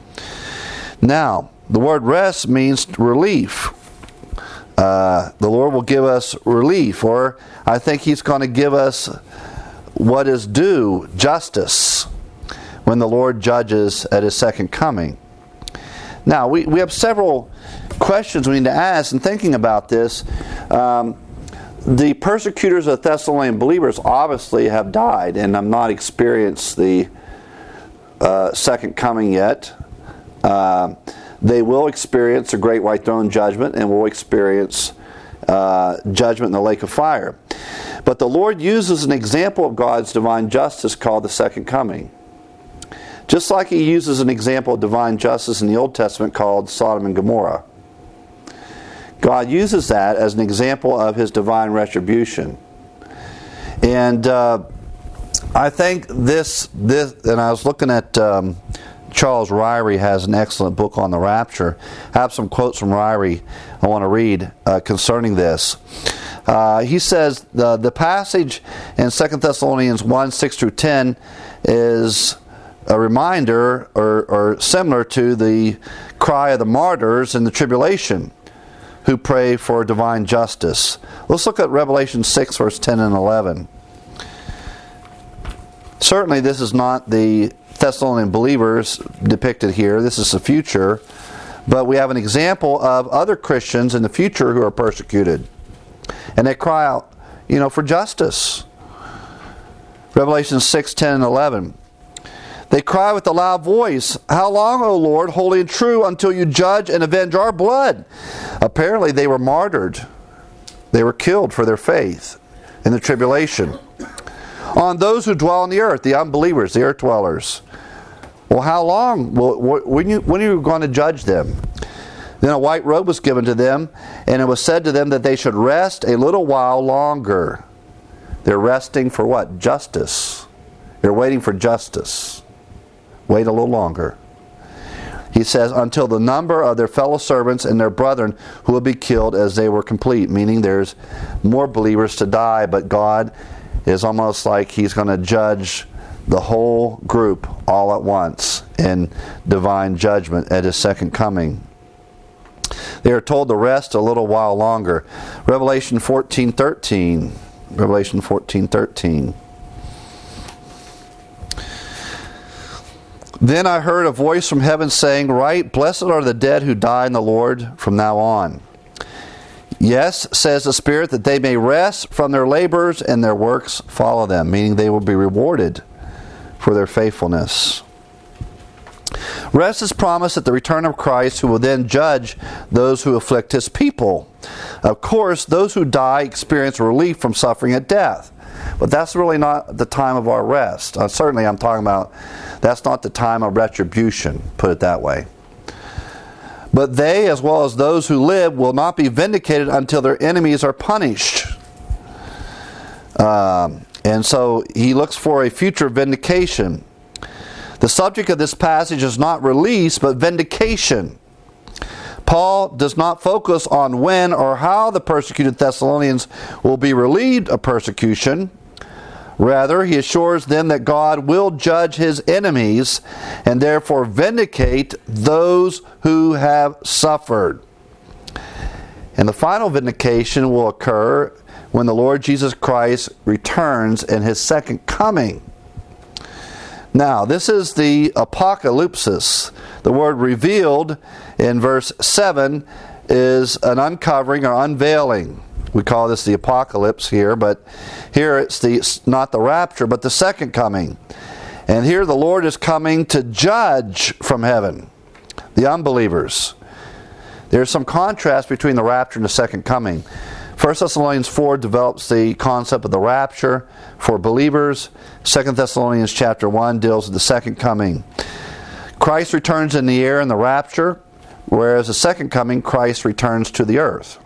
Now, the word rest means relief. Uh, the Lord will give us relief, or I think He's going to give us what is due, justice, when the Lord judges at His second coming. Now, we, we have several questions we need to ask in thinking about this. Um, the persecutors of the Thessalonian believers obviously have died and have not experienced the uh, second coming yet. Uh, they will experience the Great White Throne Judgment and will experience uh, judgment in the lake of fire. But the Lord uses an example of God's divine justice called the second coming. Just like He uses an example of divine justice in the Old Testament called Sodom and Gomorrah. God uses that as an example of His divine retribution. And uh, I think this, this, and I was looking at, um, Charles Ryrie has an excellent book on the rapture. I have some quotes from Ryrie I want to read uh, concerning this. Uh, he says the, the passage in Second Thessalonians one, six through ten is a reminder or, or similar to the cry of the martyrs in the tribulation who pray for divine justice. Let's look at Revelation six, verse ten and eleven. Certainly this is not the Thessalonian believers depicted here. This is the future. But we have an example of other Christians in the future who are persecuted. And they cry out, you know, for justice. Revelation six, ten, and eleven. They cry with a loud voice, "How long, O Lord, holy and true, until you judge and avenge our blood?" Apparently they were martyred. They were killed for their faith in the tribulation. On those who dwell on the earth, the unbelievers, the earth dwellers. Well, how long? Well, when, you, when are you going to judge them? Then a white robe was given to them, and it was said to them that they should rest a little while longer. They're resting for what? Justice. They're waiting for justice. Wait a little longer. He says, until the number of their fellow servants and their brethren who will be killed as they were complete. Meaning there's more believers to die, but God is almost like He's going to judge the whole group all at once in divine judgment at His second coming. They are told to rest a little while longer. Revelation fourteen thirteen. Revelation fourteen thirteen. Then I heard a voice from heaven saying, "Write, blessed are the dead who die in the Lord from now on. Yes, says the Spirit, that they may rest from their labors and their works follow them," meaning they will be rewarded for their faithfulness. Rest is promised at the return of Christ, who will then judge those who afflict His people. Of course, those who die experience relief from suffering at death. But that's really not the time of our rest. Uh, certainly I'm talking about, that's not the time of retribution, put it that way. But they, as well as those who live, will not be vindicated until their enemies are punished. Um, and so he looks for a future vindication. The subject of this passage is not release, but vindication. Paul does not focus on when or how the persecuted Thessalonians will be relieved of persecution. Rather, he assures them that God will judge his enemies and therefore vindicate those who have suffered. And the final vindication will occur when the Lord Jesus Christ returns in his second coming. Now, this is the apocalypsis. The word revealed in verse seven is an uncovering or unveiling. We call this the apocalypse here, but here it's the not the rapture, but the second coming. And here the Lord is coming to judge from heaven the unbelievers. There's some contrast between the rapture and the second coming. First Thessalonians four develops the concept of the rapture for believers. Second Thessalonians chapter one deals with the second coming. Christ returns in the air in the rapture, whereas the second coming, Christ returns to the earth.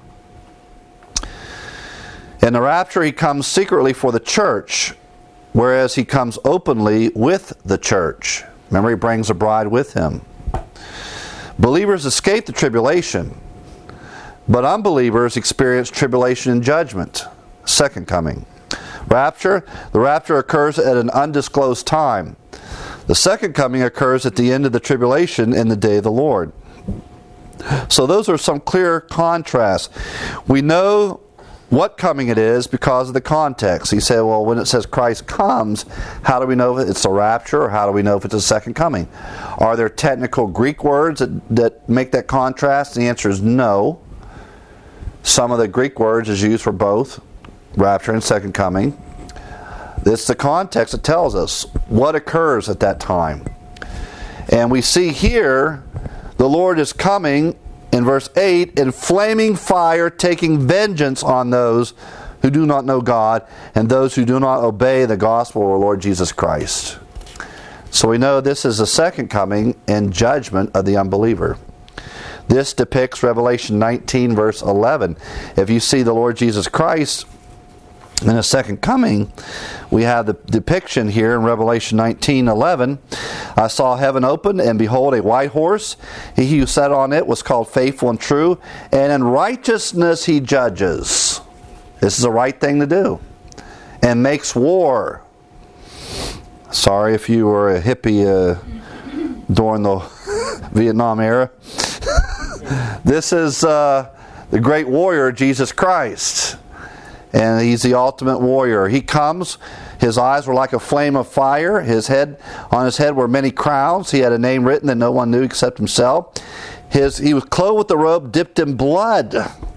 In the rapture, he comes secretly for the church, whereas he comes openly with the church. Remember, he brings a bride with him. Believers escape the tribulation, but unbelievers experience tribulation and judgment. Second coming. Rapture, the rapture occurs at an undisclosed time. The second coming occurs at the end of the tribulation in the day of the Lord. So those are some clear contrasts. We know what coming it is because of the context. He said, well, when it says Christ comes, how do we know if it's a rapture or how do we know if it's a second coming? Are there technical Greek words that, that make that contrast? The answer is no. Some of the Greek words is used for both, rapture and second coming. It's the context that tells us what occurs at that time. And we see here, the Lord is coming in verse eight, in flaming fire, taking vengeance on those who do not know God and those who do not obey the gospel of our Lord Jesus Christ. So we know this is the second coming and judgment of the unbeliever. This depicts Revelation nineteen, verse eleven. If you see the Lord Jesus Christ in a second coming, we have the depiction here in Revelation nineteen eleven. I saw heaven open, and behold, a white horse. He who sat on it was called Faithful and True, and in righteousness he judges. This is the right thing to do. And makes war. Sorry if you were a hippie uh, during the Vietnam era. This is uh, the great warrior, Jesus Christ. And he's the ultimate warrior. He comes, his eyes were like a flame of fire. His head, on his head were many crowns. He had a name written that no one knew except himself. His, he was clothed with the robe dipped in blood.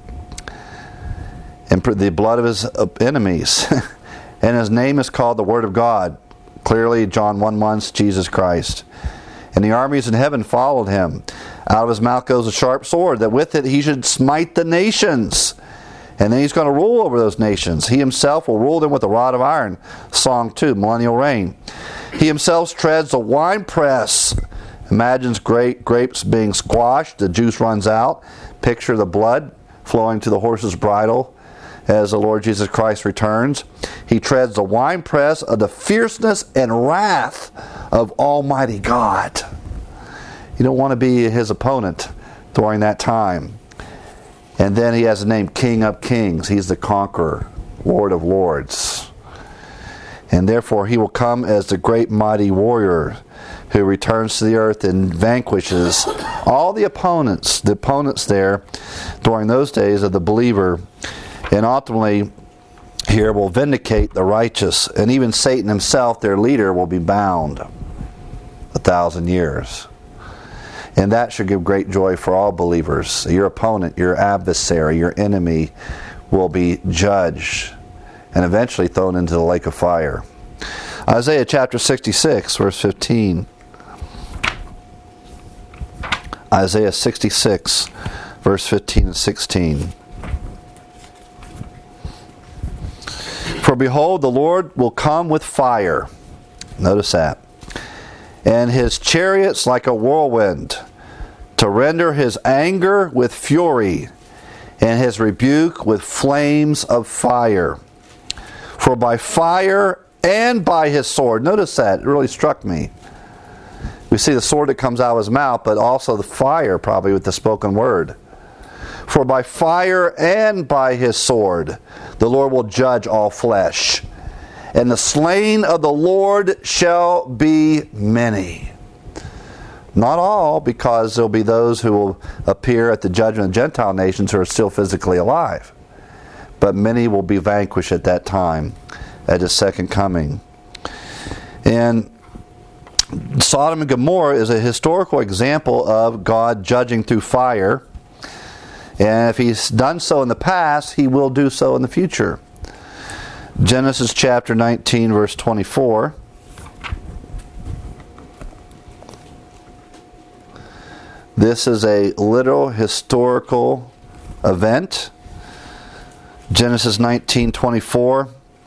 And the blood of his enemies. And his name is called the Word of God. Clearly, John one one, Jesus Christ. And the armies in heaven followed him. Out of his mouth goes a sharp sword, that with it he should smite the nations. And then he's going to rule over those nations. He himself will rule them with a rod of iron. Song two, Millennial Reign. He himself treads the winepress. Imagines great grapes being squashed. The juice runs out. Picture the blood flowing to the horse's bridle as the Lord Jesus Christ returns. He treads the winepress of the fierceness and wrath of Almighty God. You don't want to be his opponent during that time. And then he has the name King of Kings. He's the conqueror, Lord of Lords. And therefore he will come as the great mighty warrior who returns to the earth and vanquishes all the opponents, the opponents there during those days of the believer. And ultimately here will vindicate the righteous. And even Satan himself, their leader, will be bound a thousand years. And that should give great joy for all believers. Your opponent, your adversary, your enemy will be judged and eventually thrown into the lake of fire. Isaiah chapter sixty-six, verse fifteen. Isaiah sixty-six, verse fifteen and sixteen. For behold, the Lord will come with fire. Notice that. And his chariots like a whirlwind, to render his anger with fury, and his rebuke with flames of fire. For by fire and by his sword, notice that, it really struck me. We see the sword that comes out of his mouth, but also the fire probably with the spoken word. For by fire and by his sword the Lord will judge all flesh, and the slain of the Lord shall be many. Not all, because there will be those who will appear at the judgment of Gentile nations who are still physically alive. But many will be vanquished at that time, at his second coming. And Sodom and Gomorrah is a historical example of God judging through fire. And if he's done so in the past, he will do so in the future. Genesis chapter nineteen, verse twenty-four. This is a literal historical event. Genesis nineteen twenty-four.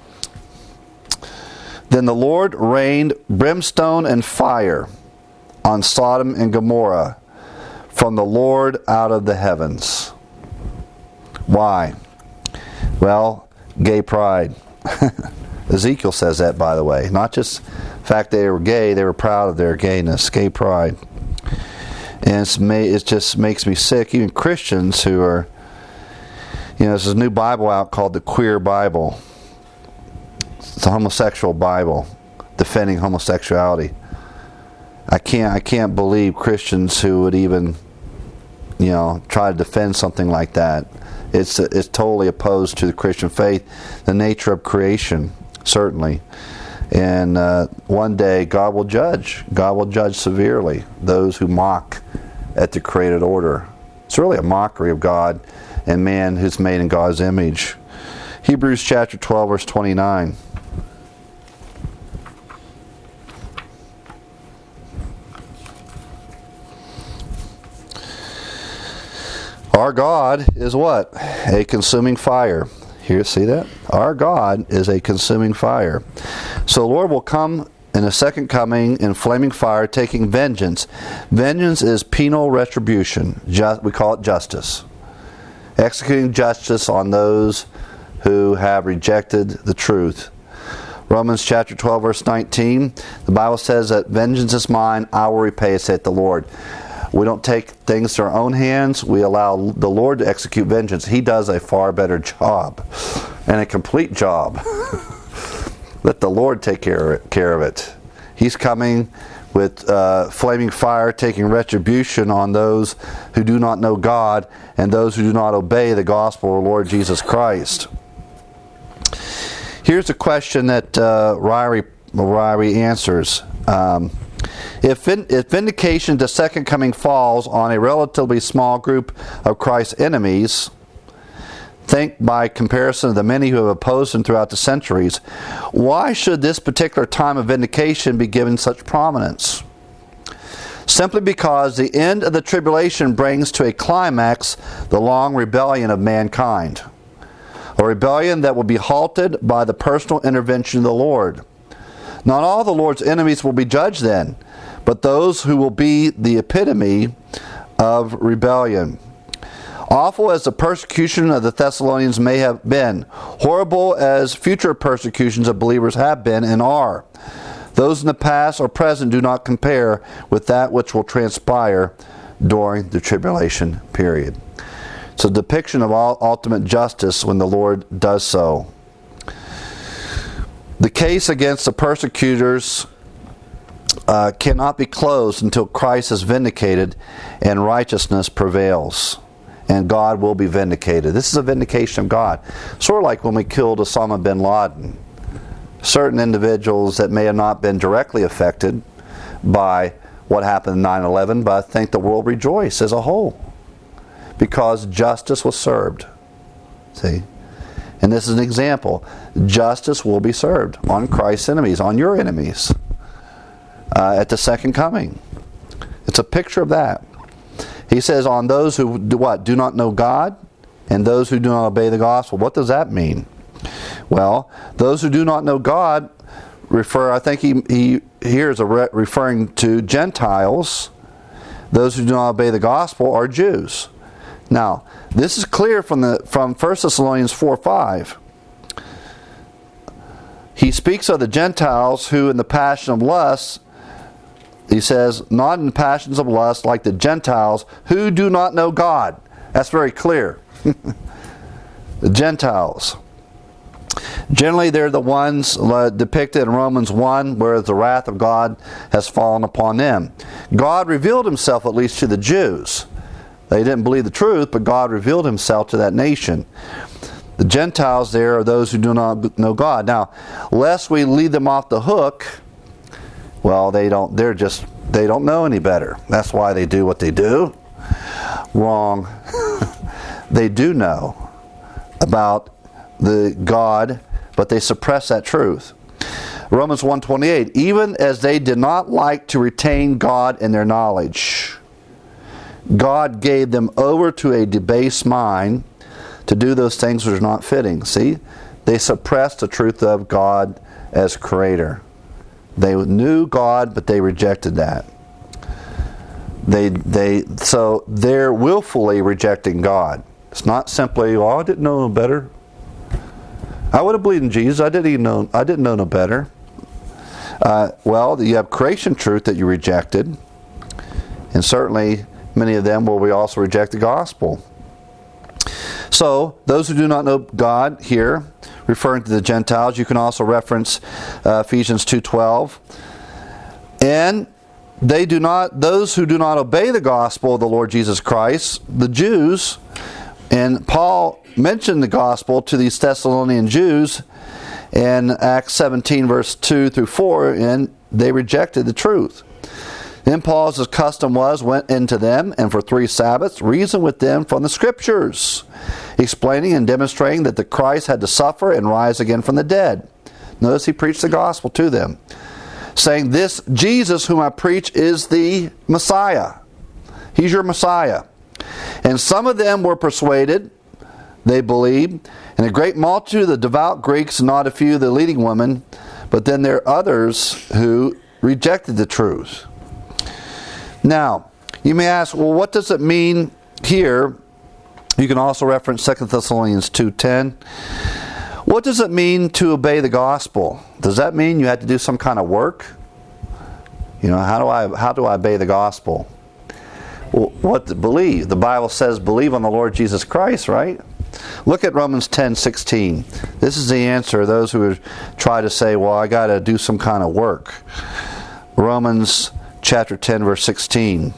Then the Lord rained brimstone and fire on Sodom and Gomorrah from the Lord out of the heavens. Why? Well, gay pride. Ezekiel says that, by the way. Not just the fact they were gay, they were proud of their gayness. Gay pride. And it's may, it just makes me sick. Even Christians who are, you know, there's a new Bible out called the Queer Bible. It's the homosexual Bible, defending homosexuality. I can't, I can't believe Christians who would even, you know, try to defend something like that. It's it's totally opposed to the Christian faith, the nature of creation, certainly. And uh, one day God will judge. God will judge severely those who mock at the created order. It's really a mockery of God and man who's made in God's image. Hebrews chapter twelve, verse twenty-nine. Our God is what? A consuming fire. Here, see that? Our God is a consuming fire. So the Lord will come in a second coming in flaming fire, taking vengeance. Vengeance is penal retribution. Just, we call it justice. Executing justice on those who have rejected the truth. Romans chapter twelve, verse nineteen, the Bible says that vengeance is mine, I will repay, saith the Lord. We don't take things to our own hands. We allow the Lord to execute vengeance. He does a far better job and a complete job. Let the Lord take care of it. Care of it. He's coming with uh, flaming fire, taking retribution on those who do not know God and those who do not obey the gospel of Lord Jesus Christ. Here's a question that uh, Ryrie, Ryrie answers. Um, If, vin- if vindication to second coming falls on a relatively small group of Christ's enemies, think by comparison of the many who have opposed him throughout the centuries, why should this particular time of vindication be given such prominence? Simply because the end of the tribulation brings to a climax the long rebellion of mankind. A rebellion that will be halted by the personal intervention of the Lord. Not all the Lord's enemies will be judged then, but those who will be the epitome of rebellion. Awful as the persecution of the Thessalonians may have been, horrible as future persecutions of believers have been and are, those in the past or present do not compare with that which will transpire during the tribulation period. It's a depiction of all ultimate justice when the Lord does so. The case against the persecutors uh, cannot be closed until Christ is vindicated and righteousness prevails. And God will be vindicated. This is a vindication of God. Sort of like when we killed Osama bin Laden. Certain individuals that may have not been directly affected by what happened in nine eleven, but I think the world rejoiced as a whole. Because justice was served. See? And this is an example. Justice will be served on Christ's enemies, on your enemies, uh, at the second coming. It's a picture of that. He says, on those who do what? Do not know God, and those who do not obey the gospel. What does that mean? Well, those who do not know God refer, I think he, he here is a re- referring to Gentiles those who do not obey the gospel are Jews. Now, this is clear from the from First Thessalonians four five. He speaks of the Gentiles who in the passion of lust, he says, not in passions of lust like the Gentiles who do not know God. That's very clear. The Gentiles. Generally, they're the ones depicted in Romans one, where the wrath of God has fallen upon them. God revealed himself at least to the Jews. They didn't believe the truth, but God revealed himself to that nation. The Gentiles there are those who do not know God. Now, lest we lead them off the hook, well, they don't, they're just, they don't know any better. That's why they do what they do. Wrong. They do know about the God, but they suppress that truth. Romans one twenty-eight, even as they did not like to retain God in their knowledge, God gave them over to a debased mind to do those things which are not fitting. See? They suppressed the truth of God as creator. They knew God, but they rejected that. They they so they're willfully rejecting God. It's not simply, oh, I didn't know no better. I would have believed in Jesus. I didn't even know. I didn't know no better. Uh, well, you have creation truth that you rejected, and certainly many of them will we also reject the gospel. So those who do not know God here, referring to the Gentiles, you can also reference uh, Ephesians two twelve, and they do not. Those who do not obey the gospel of the Lord Jesus Christ, the Jews, and Paul mentioned the gospel to these Thessalonian Jews in Acts seventeen, verse two through four, and they rejected the truth. Then Paul, as his custom was, went into them, and for three Sabbaths reasoned with them from the Scriptures, explaining and demonstrating that the Christ had to suffer and rise again from the dead. Notice he preached the gospel to them, saying, this Jesus whom I preach is the Messiah. He's your Messiah. And some of them were persuaded, they believed, and a great multitude of the devout Greeks, and not a few of the leading women, but then there are others who rejected the truth. Now, you may ask, well, what does it mean here? You can also reference Second Thessalonians two ten. What does it mean to obey the gospel? Does that mean you had to do some kind of work? You know, how do I how do I obey the gospel? Well, what to believe? The Bible says believe on the Lord Jesus Christ, right? Look at Romans ten sixteen. This is the answer. Those who try to say, well, I got to do some kind of work. Romans chapter ten, verse sixteen.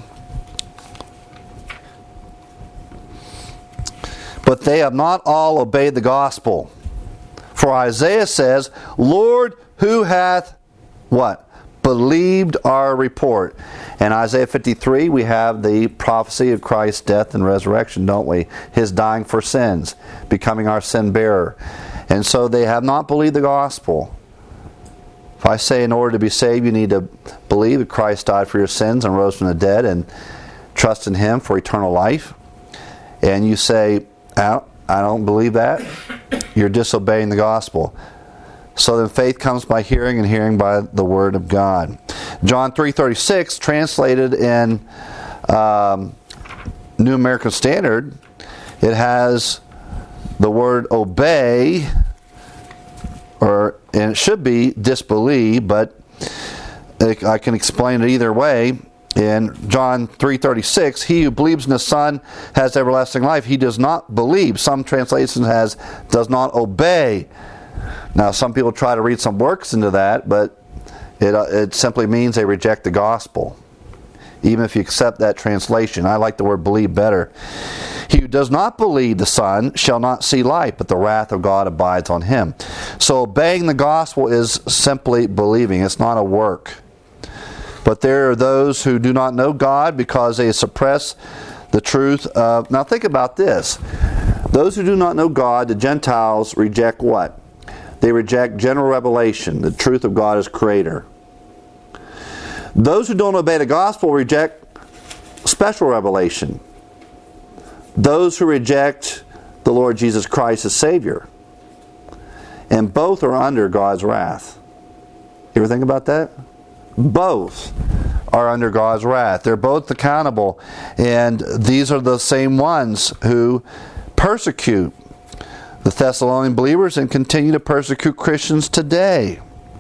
But they have not all obeyed the gospel. For Isaiah says, Lord, who hath what? Believed our report. In Isaiah fifty-three, we have the prophecy of Christ's death and resurrection, don't we? His dying for sins, becoming our sin bearer. And so they have not believed the gospel. If I say in order to be saved, you need to believe that Christ died for your sins and rose from the dead and trust in Him for eternal life, and you say, I don't believe that, you're disobeying the gospel. So then faith comes by hearing, and hearing by the word of God. John three thirty-six, translated in um, New American Standard, it has the word obey, or and it should be disbelieve, but I can explain it either way. In John three thirty-six, he who believes in the Son has everlasting life. He does not believe. Some translations has does not obey. Now, some people try to read some works into that, but it uh, it simply means they reject the gospel, even if you accept that translation. I like the word believe better. He who does not believe the Son shall not see life, but the wrath of God abides on him. So obeying the gospel is simply believing. It's not a work. But there are those who do not know God because they suppress the truth of... Now think about this. Those who do not know God, the Gentiles, reject what? They reject general revelation, the truth of God as creator. Those who don't obey the gospel reject special revelation. Those who reject the Lord Jesus Christ as Savior. And both are under God's wrath. You ever think about that? Both are under God's wrath. They're both accountable. And these are the same ones who persecute the Thessalonian believers and continue to persecute Christians today.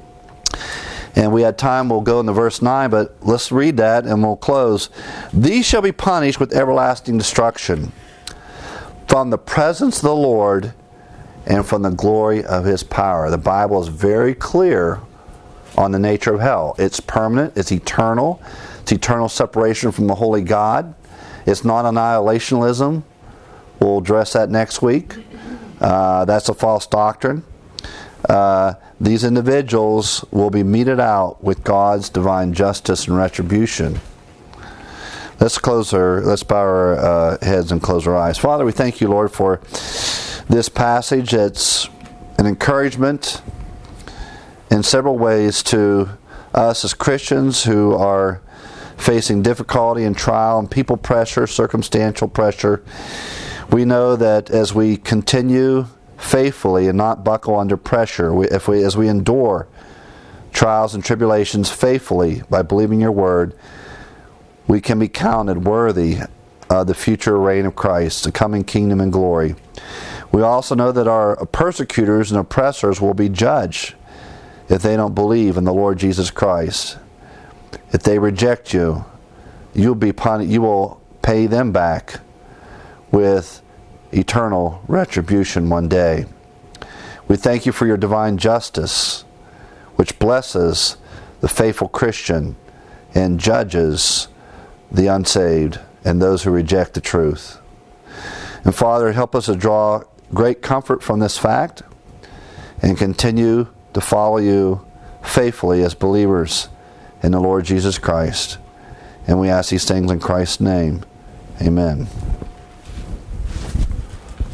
And we had time, we'll go into verse nine, but let's read that and we'll close. These shall be punished with everlasting destruction from the presence of the Lord and from the glory of His power. The Bible is very clear on the nature of hell. It's permanent, it's eternal, it's eternal separation from the holy God. It's not annihilationism. We'll address that next week. Uh, that's a false doctrine. Uh, these individuals will be meted out with God's divine justice and retribution. Let's close our, let's bow our uh, heads and close our eyes. Father, we thank you, Lord, for this passage. It's an encouragement in several ways to us as Christians who are facing difficulty and trial and people pressure, circumstantial pressure. We know that as we continue faithfully and not buckle under pressure, we, if we, as we endure trials and tribulations faithfully by believing your word, we can be counted worthy of the future reign of Christ, the coming kingdom and glory. We also know that our persecutors and oppressors will be judged if they don't believe in the Lord Jesus Christ. If they reject you, you'll be pun- you will pay them back with eternal retribution one day. We thank you for your divine justice, which blesses the faithful Christian and judges the unsaved and those who reject the truth. And Father, help us to draw great comfort from this fact and continue to follow you faithfully as believers in the Lord Jesus Christ. And we ask these things in Christ's name. Amen.